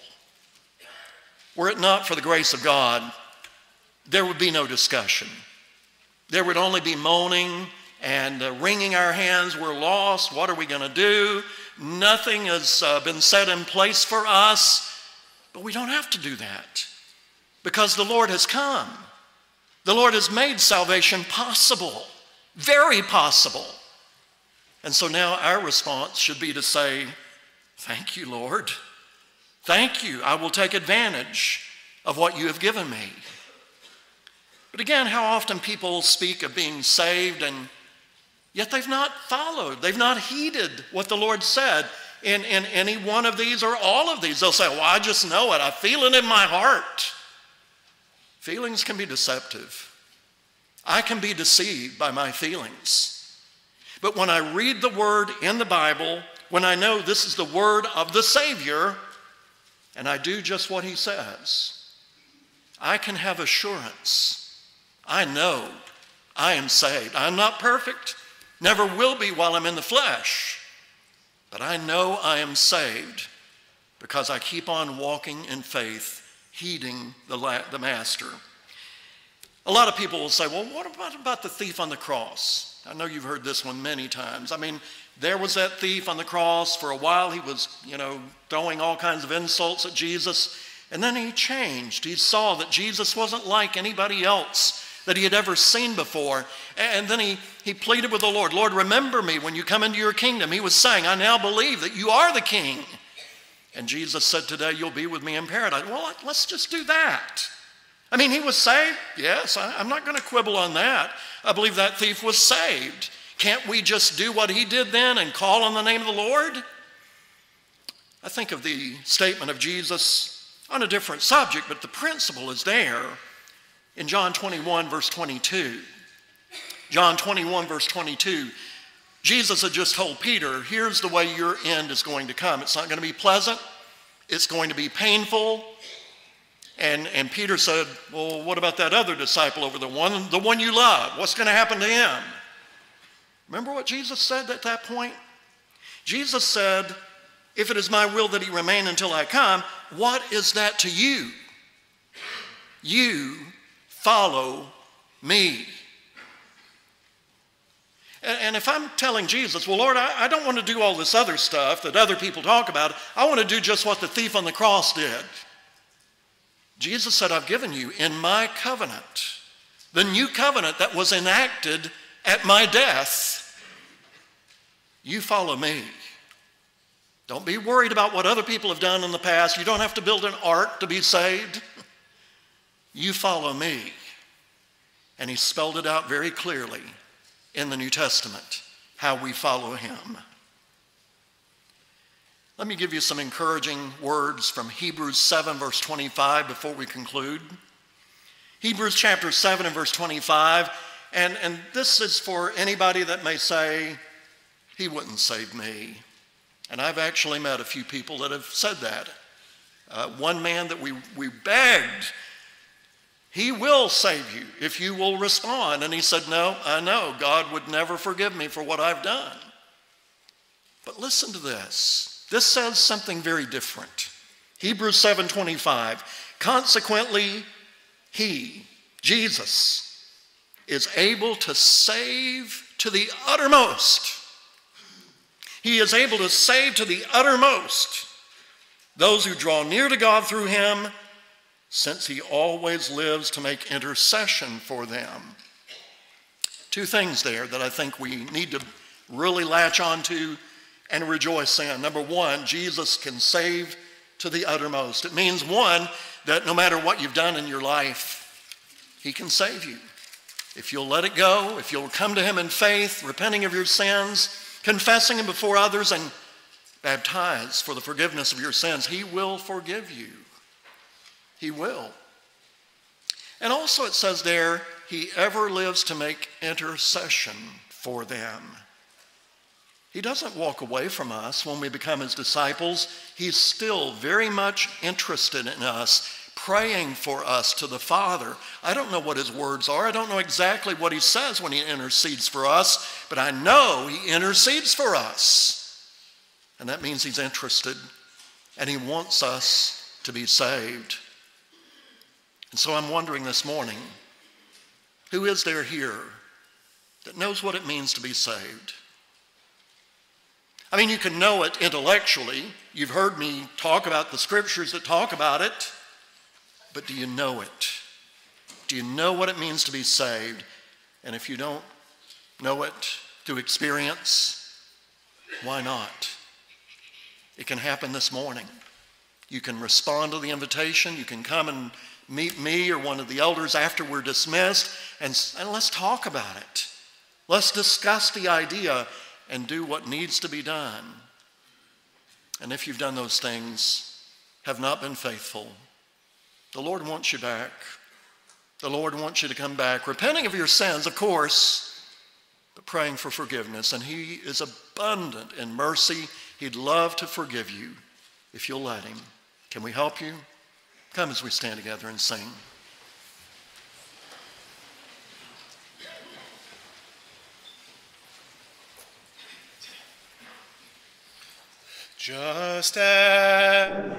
Were it not for the grace of God, there would be no discussion. There would only be moaning and uh, wringing our hands. We're lost. What are we going to do? Nothing has uh, been set in place for us. But we don't have to do that because the Lord has come. The Lord has made salvation possible, very possible. And so now our response should be to say, thank you, Lord. Thank you. I will take advantage of what you have given me. But again, how often people speak of being saved and yet they've not followed. They've not heeded what the Lord said in, in any one of these or all of these. They'll say, well, I just know it. I feel it in my heart. Feelings can be deceptive. I can be deceived by my feelings. But when I read the word in the Bible, when I know this is the word of the Savior, and I do just what he says, I can have assurance. I know I am saved. I'm not perfect, never will be while I'm in the flesh, but I know I am saved because I keep on walking in faith, heeding the, la- the Master. A lot of people will say, well, what about, about the thief on the cross? I know you've heard this one many times. I mean, there was that thief on the cross. For a while, he was, you know, throwing all kinds of insults at Jesus. And then he changed. He saw that Jesus wasn't like anybody else that he had ever seen before. And then he, he pleaded with the Lord, Lord, remember me when you come into your kingdom. He was saying, I now believe that you are the king. And Jesus said, today you'll be with me in paradise. Well, let's just do that. I mean, he was saved. Yes, I, I'm not going to quibble on that. I believe that thief was saved. Can't we just do what he did then and call on the name of the Lord? I think of the statement of Jesus on a different subject, but the principle is there in John twenty-one, verse twenty-two. John twenty-one, verse twenty-two. Jesus had just told Peter, here's the way your end is going to come. It's not going to be pleasant. It's going to be painful. And, and Peter said, well, what about that other disciple over the one, the one you love? What's going to happen to him? Remember what Jesus said at that point? Jesus said, if it is my will that he remain until I come, what is that to you? You follow me. And, and if I'm telling Jesus, well, Lord, I, I don't want to do all this other stuff that other people talk about. I want to do just what the thief on the cross did. Jesus said, I've given you in my covenant, the new covenant that was enacted at my death. You follow me. Don't be worried about what other people have done in the past. You don't have to build an ark to be saved. You follow me. And he spelled it out very clearly in the New Testament, how we follow him. Let me give you some encouraging words from Hebrews seven, verse twenty-five before we conclude. Hebrews chapter seven and verse twenty-five, and, and this is for anybody that may say, he wouldn't save me. And I've actually met a few people that have said that. Uh, one man that we, we begged, he will save you if you will respond. And he said, no, I know, God would never forgive me for what I've done. But listen to this. This says something very different. Hebrews seven twenty-five. Consequently, he, Jesus, is able to save to the uttermost. He is able to save to the uttermost those who draw near to God through him, since he always lives to make intercession for them. Two things there that I think we need to really latch onto and rejoice in. Number one, Jesus can save to the uttermost. It means, one, that no matter what you've done in your life, he can save you. If you'll let it go, if you'll come to him in faith, repenting of your sins, confessing them before others, and baptized for the forgiveness of your sins, he will forgive you. He will. And also it says there, he ever lives to make intercession for them. He doesn't walk away from us when we become his disciples. He's still very much interested in us, praying for us to the Father. I don't know what his words are. I don't know exactly what he says when he intercedes for us, but I know he intercedes for us. And that means he's interested, and he wants us to be saved. And so I'm wondering this morning, who is there here that knows what it means to be saved? I mean, you can know it intellectually. You've heard me talk about the scriptures that talk about it. But do you know it? Do you know what it means to be saved? And if you don't know it through experience, why not? It can happen this morning. You can respond to the invitation. You can come and meet me or one of the elders after we're dismissed, and, and let's talk about it. Let's discuss the idea and do what needs to be done. And if you've done those things, have not been faithful, the Lord wants you back. The Lord wants you to come back, repenting of your sins, of course, but praying for forgiveness. And he is abundant in mercy. He'd love to forgive you if you'll let him. Can we help you? Come as we stand together and sing. Just as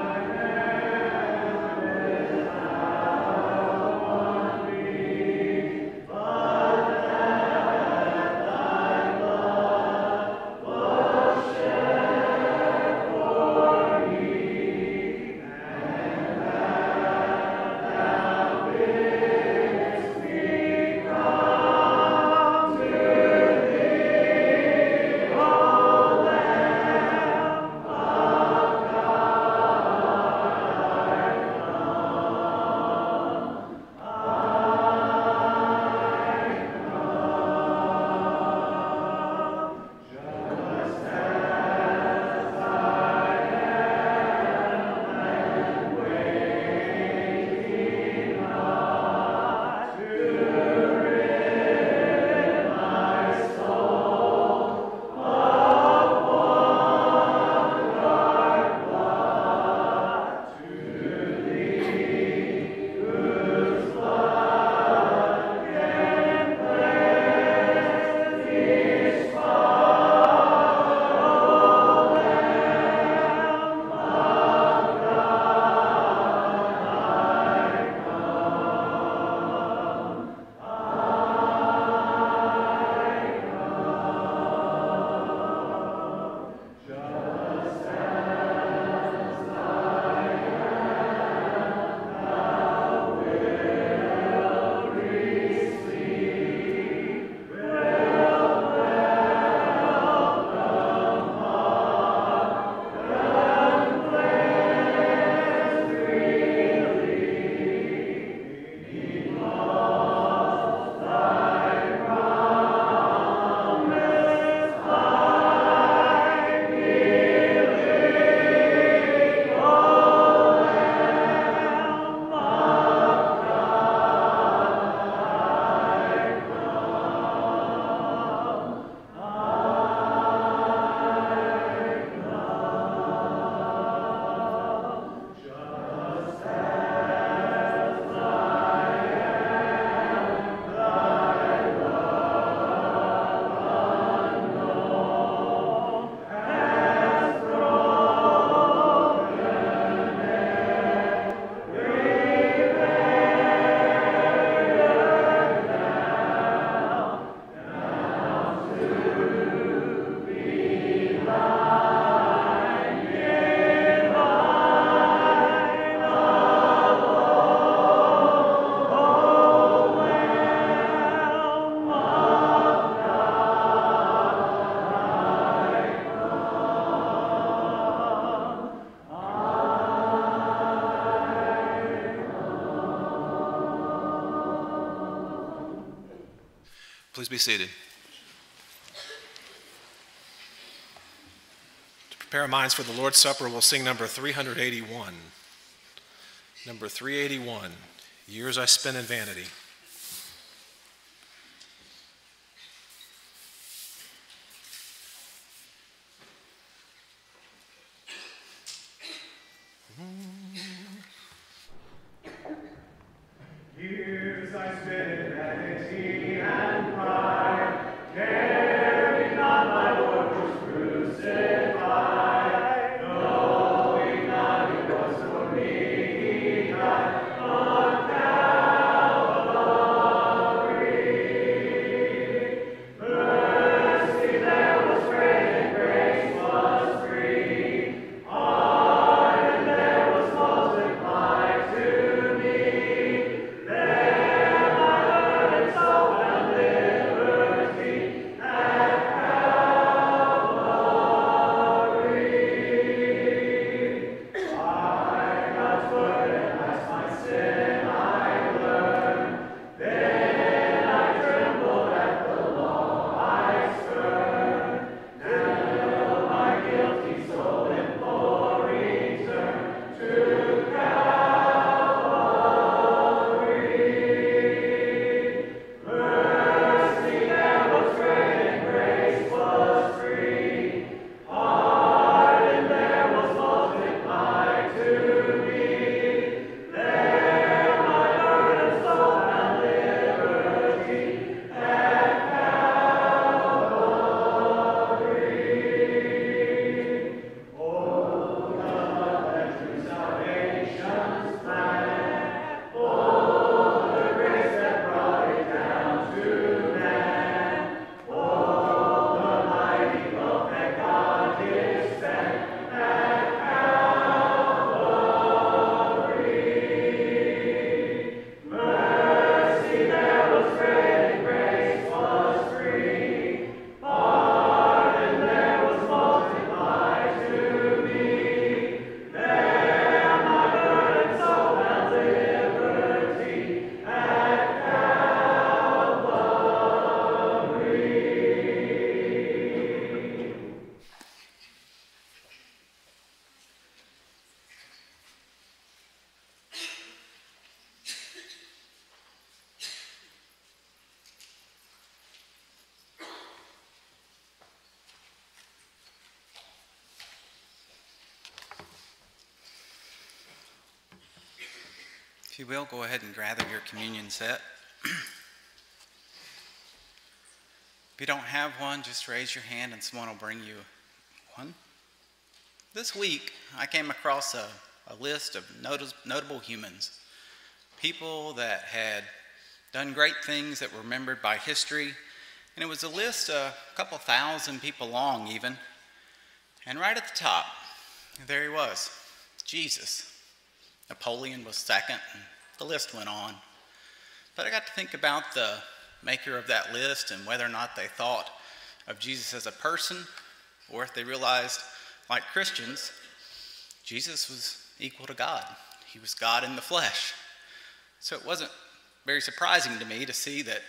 Please be seated. To prepare our minds for the Lord's Supper, we'll sing number three eighty-one. Number three eighty-one, Years I Spent in Vanity. Years I spent in vanity and pride, caring not my Lord was crucified, knowing not it was for me He died on Calvary. If you will, go ahead and gather your communion set. If you don't have one, just raise your hand and someone will bring you one. This week, I came across a, a list of notice, notable humans, people that had done great things that were remembered by history, and it was a list a couple thousand people long even, and right at the top, there he was, Jesus. Napoleon was second, and the list went on. But I got to think about the maker of that list and whether or not they thought of Jesus as a person, or if they realized, like Christians, Jesus was equal to God. He was God in the flesh. So it wasn't very surprising to me to see that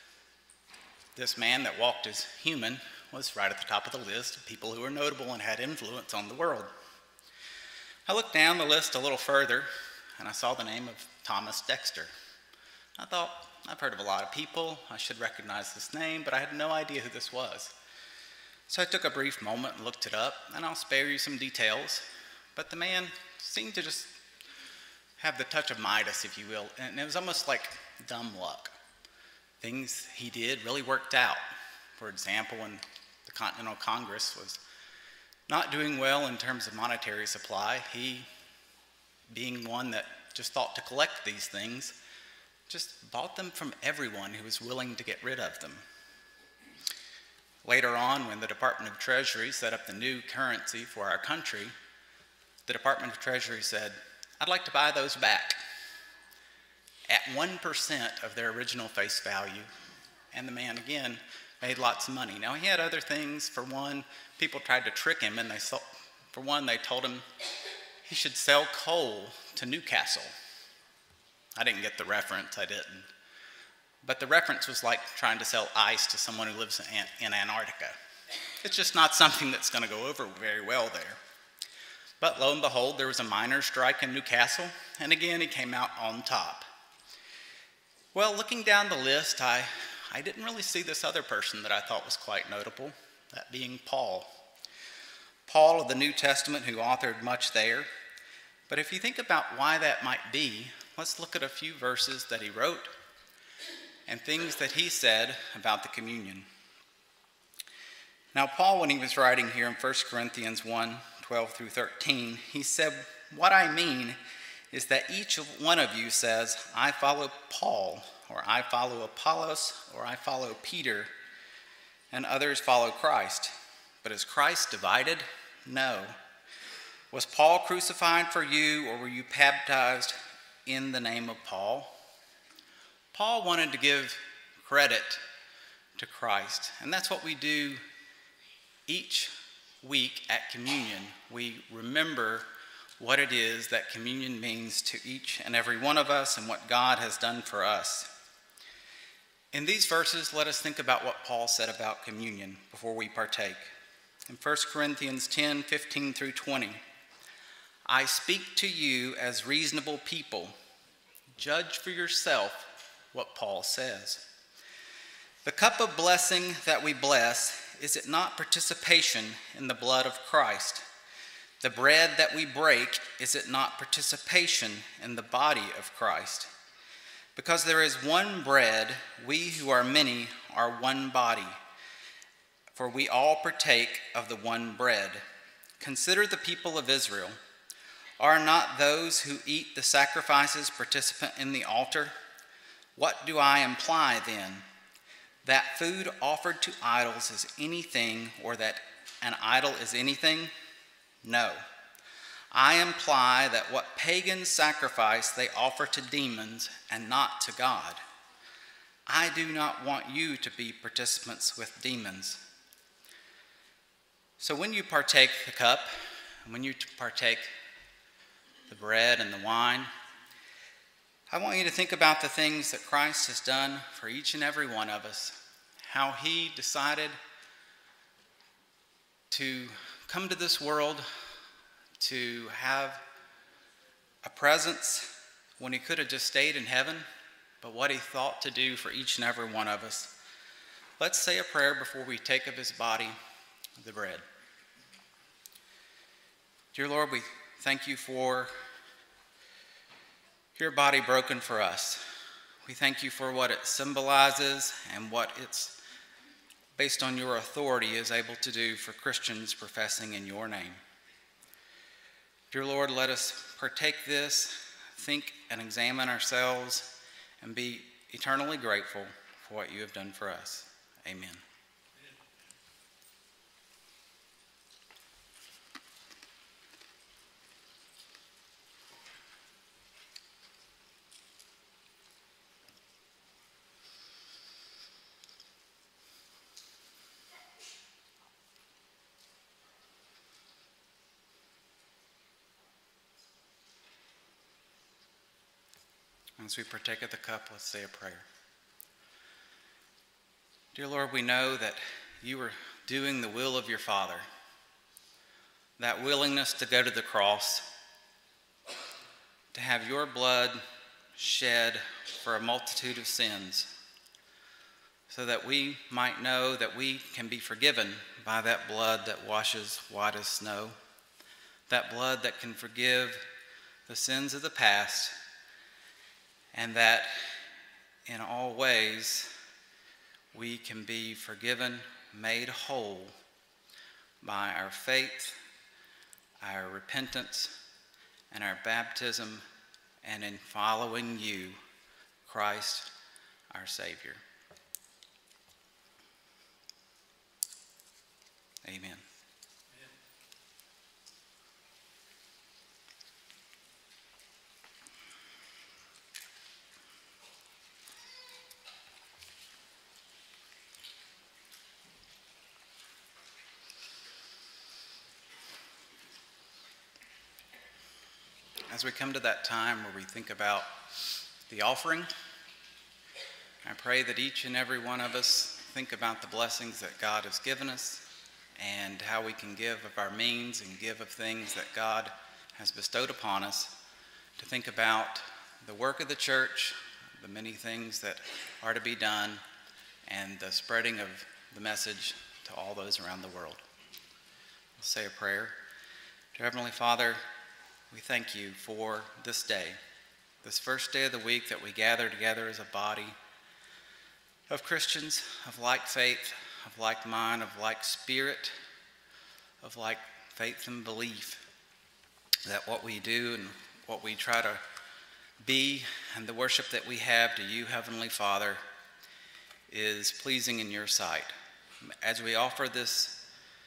this man that walked as human was right at the top of the list of people who were notable and had influence on the world. I looked down the list a little further, and I saw the name of Thomas Dexter. I thought, I've heard of a lot of people. I should recognize this name, but I had no idea who this was. So I took a brief moment and looked it up, and I'll spare you some details. But the man seemed to just have the touch of Midas, if you will, and it was almost like dumb luck. Things he did really worked out. For example, when the Continental Congress was not doing well in terms of monetary supply, he, being one that just thought to collect these things, just bought them from everyone who was willing to get rid of them. Later on, when the Department of Treasury set up the new currency for our country, the Department of Treasury said, I'd like to buy those back at one percent of their original face value. And the man, again, made lots of money. Now, he had other things. For one, people tried to trick him, and they sold, for one, they told him he should sell coal to Newcastle. I didn't get the reference, I didn't. But the reference was like trying to sell ice to someone who lives in, in Antarctica. It's just not something that's going to go over very well there. But lo and behold, there was a miners' strike in Newcastle, and again, he came out on top. Well, looking down the list, I, I didn't really see this other person that I thought was quite notable, that being Paul. Paul of the New Testament, who authored much there. But if you think about why that might be, let's look at a few verses that he wrote and things that he said about the communion. Now, Paul, when he was writing here in First Corinthians one, twelve through thirteen, he said, what I mean is that each one of you says, I follow Paul, or I follow Apollos, or I follow Peter, and others follow Christ. But is Christ divided? No. Was Paul crucified for you, or were you baptized in the name of Paul? Paul wanted to give credit to Christ, and that's what we do each week at communion. We remember what it is that communion means to each and every one of us and what God has done for us. In these verses, let us think about what Paul said about communion before we partake. In First Corinthians ten, fifteen through twenty, I speak to you as reasonable people. Judge for yourself what Paul says. The cup of blessing that we bless, is it not participation in the blood of Christ? The bread that we break, is it not participation in the body of Christ? Because there is one bread, we who are many are one body, for we all partake of the one bread. Consider the people of Israel. Are not those who eat the sacrifices participant in the altar? What do I imply then? That food offered to idols is anything, or that an idol is anything? No. I imply that what pagans sacrifice they offer to demons and not to God. I do not want you to be participants with demons. So when you partake the cup, when you partake the bread and the wine, I want you to think about the things that Christ has done for each and every one of us, how he decided to come to this world to have a presence when he could have just stayed in heaven, but what he thought to do for each and every one of us. Let's say a prayer before we take of his body, the bread. Dear Lord, we thank you for for your body broken for us. We thank you for what it symbolizes and what it's, based on your authority, is able to do for Christians professing in your name. Dear Lord, let us partake this, think and examine ourselves, and be eternally grateful for what you have done for us. Amen. As we partake of the cup, let's say a prayer. Dear Lord, we know that you are doing the will of your Father. That willingness to go to the cross, to have your blood shed for a multitude of sins, so that we might know that we can be forgiven by that blood that washes white as snow, that blood that can forgive the sins of the past, and that in all ways we can be forgiven, made whole by our faith, our repentance, and our baptism, and in following you, Christ, our Savior. Amen. As we come to that time where we think about the offering, I pray that each and every one of us think about the blessings that God has given us and how we can give of our means and give of things that God has bestowed upon us, to think about the work of the church, the many things that are to be done, and the spreading of the message to all those around the world. Let's say a prayer. Dear Heavenly Father, we thank you for this day, this first day of the week that we gather together as a body of Christians, of like faith, of like mind, of like spirit, of like faith and belief, that what we do and what we try to be and the worship that we have to you, Heavenly Father, is pleasing in your sight. As we offer this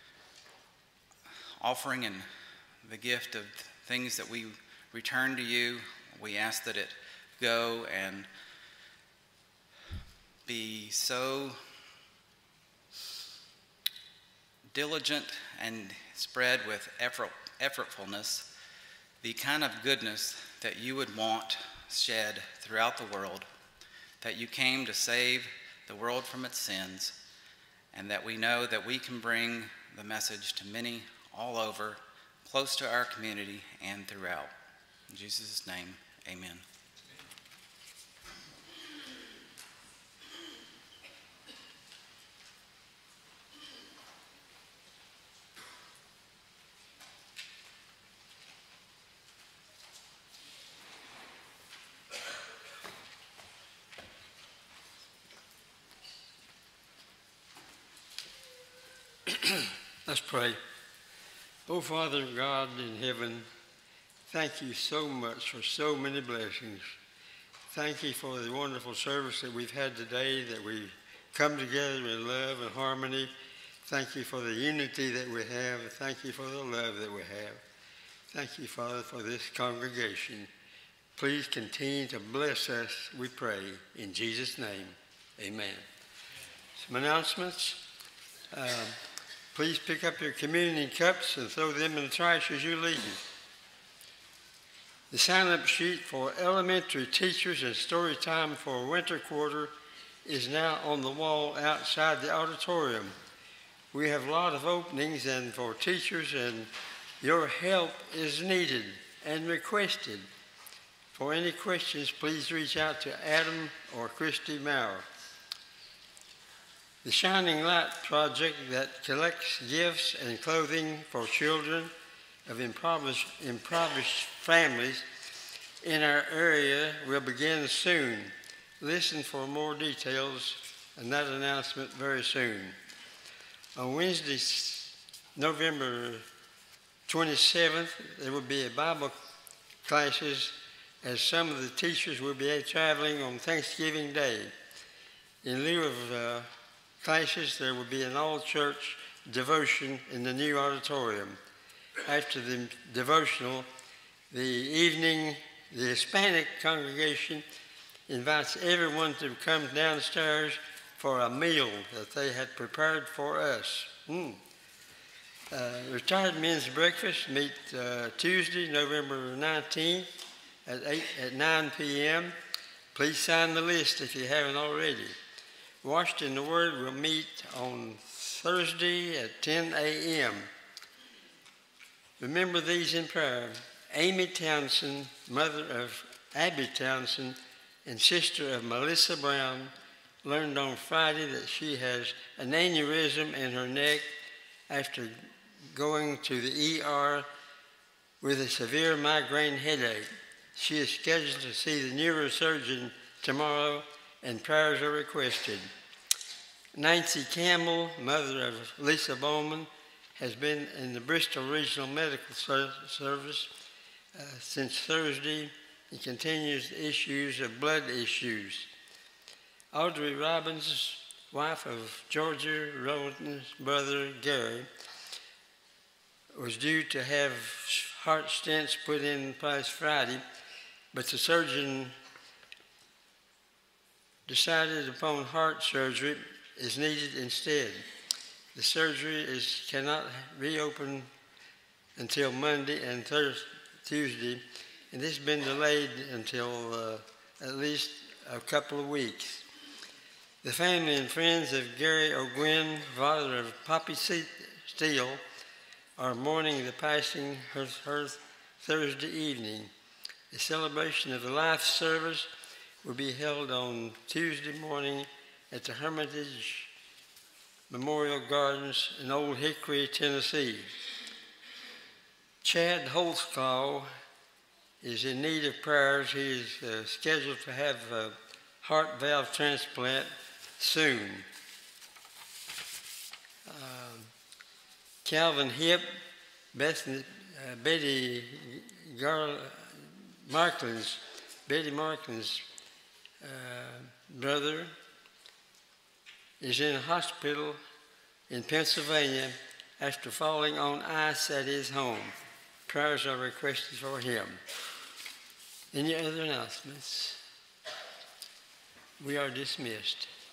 offering and the gift of things that we return to you, we ask that it go and be so diligent and spread with effort, effortfulness, the kind of goodness that you would want shed throughout the world, that you came to save the world from its sins, and that we know that we can bring the message to many all over, close to our community and throughout. In Jesus' name, amen. Let's pray. Oh, Father God in heaven, thank you so much for so many blessings. Thank you for the wonderful service that we've had today, that we come together in love and harmony. Thank you for the unity that we have. Thank you for the love that we have. Thank you, Father, for this congregation. Please continue to bless us, we pray. In Jesus' name, amen. Some announcements. Uh, Please pick up your communion cups and throw them in the trash as you leave. The sign-up sheet for elementary teachers and story time for winter quarter is now on the wall outside the auditorium. We have a lot of openings and for teachers, and your help is needed and requested. For any questions, please reach out to Adam or Christy Maurer. The Shining Light Project that collects gifts and clothing for children of impoverished, impoverished families in our area will begin soon. Listen for more details and that announcement very soon. On Wednesday, November twenty-seventh, there will be a Bible classes as some of the teachers will be traveling on Thanksgiving Day. In lieu of uh, classes, there will be an all-church devotion in the new auditorium. After the devotional, the evening, the Hispanic congregation invites everyone to come downstairs for a meal that they had prepared for us. Mm. Uh, Retired Men's Breakfast meet uh, Tuesday, November nineteenth at, eight, at nine p m Please sign the list if you haven't already. Washed in the Word will meet on Thursday at ten a m Remember these in prayer. Amy Townsend, mother of Abby Townsend, and sister of Melissa Brown, learned on Friday that she has an aneurysm in her neck after going to the E R with a severe migraine headache. She is scheduled to see the neurosurgeon tomorrow, and prayers are requested. Nancy Campbell, mother of Lisa Bowman, has been in the Bristol Regional Medical Service uh, since Thursday and continues issues of blood issues. Audrey Robbins, wife of Georgia Roden's brother Gary, was due to have heart stents put in place Friday, but the surgeon decided upon heart surgery is needed instead. The surgery is cannot reopen until Monday and Thursday, Tuesday, and this has been delayed until uh, at least a couple of weeks. The family and friends of Gary O'Gwen, father of Poppy Steele, are mourning the passing of her Thursday evening. A celebration of the life service will be held on Tuesday morning at the Hermitage Memorial Gardens in Old Hickory, Tennessee. Chad Holtzclaw is in need of prayers. He is uh, scheduled to have a heart valve transplant soon. Um, Calvin Hipp, Beth, uh, Betty Gar- Marklin's, Betty Marklin's uh, brother, is in a hospital in Pennsylvania after falling on ice at his home. Prayers are requested for him. Any other announcements? We are dismissed.